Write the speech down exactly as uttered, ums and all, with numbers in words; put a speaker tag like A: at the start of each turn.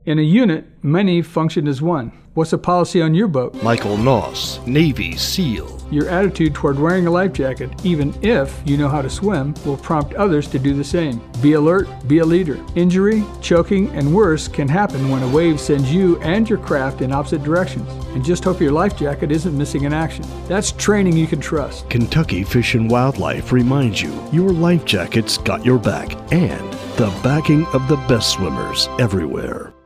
A: In a unit, many function as one. What's the policy on your boat?
B: Michael Noss, Navy SEAL.
A: Your attitude toward wearing a life jacket, even if you know how to swim, will prompt others to do the same. Be alert, be a leader. Injury, choking, and worse can happen when a wave sends you and your craft in opposite directions. And just hope your life jacket isn't missing in action. That's training you can trust.
B: Kentucky Fish and Wildlife reminds you your life jacket's got your back and the backing of the best swimmers everywhere.